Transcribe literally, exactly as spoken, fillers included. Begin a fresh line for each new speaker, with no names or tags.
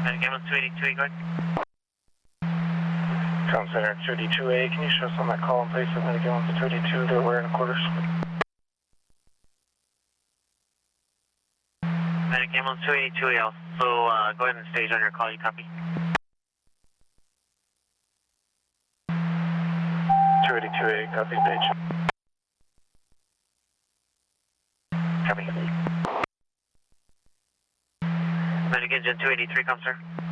Medic ambulance two eighty-two A, go ahead.
Town Center two eighty-two A, can you show us on that call in place of Medic ambulance two eighty-two, they're wearing quarters?
Medic ambulance two eighty-two A, also uh, go ahead and stage on your call, you copy?
two eighty-two A, copy page.
Copy. Medic engine two eighty-three, come sir.